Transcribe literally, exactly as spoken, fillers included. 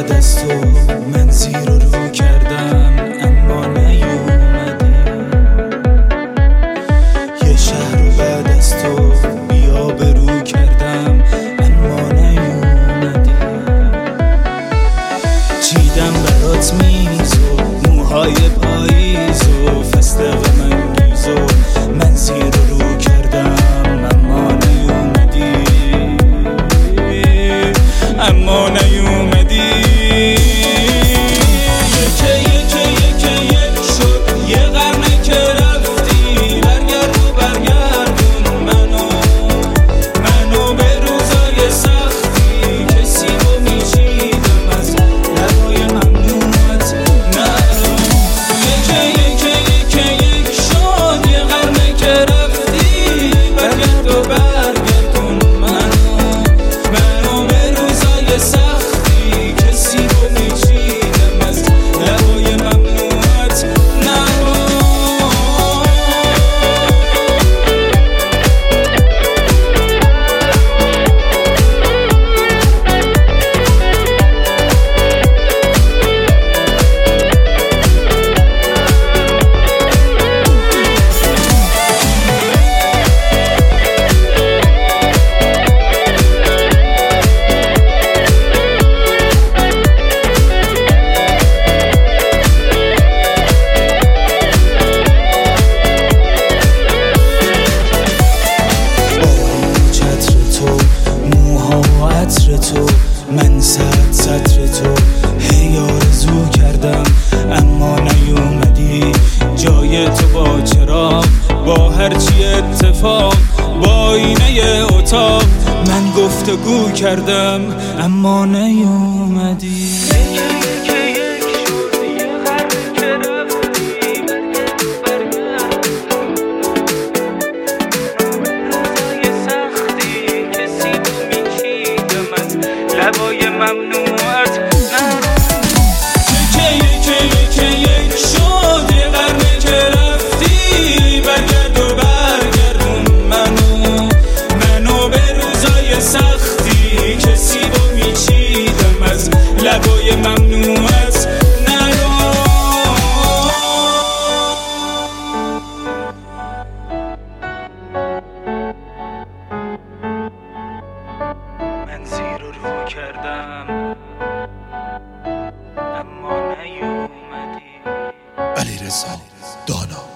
بعد از تو من زیر و رو کردم اما نیومدی. یه شهر رو بعد از تو بیا برو کردم اما نیومدی. چیدم برات میز و موهای پاییز و فستق منگیز و من زیر و رو کردم اما نیومدی، اما نیومدی. یکه یکه یکه یک شد یه قرنه که رفتی، برگرد و برگردون منو منو به روزای سختی. کسی رو میچیدم از لبای ممنوعت نرو. یکه یکه یکه یک شد یه قرنه که رفتی، برگرد و برگردون منو منو به روزای سختی. کسی رو میچیدم از لبای ممنوعت نرو. تو من صد سطر تو هی آرزو کردم اما نیومدی. جای تو با چراغ با هرچی اتفاق با اینه اتاق من گفتگو کردم اما نیومدی. لبای ممنوعت نرو. یکه یکه یکه یک شد یه قرنه که رفتی، برگرد و برگردون منو منو به روزای سختی. کسی رو میچیدم از لبای ممنوعت نرو. من زیر و رو کردم اما نیومدی. علیرضا دانا.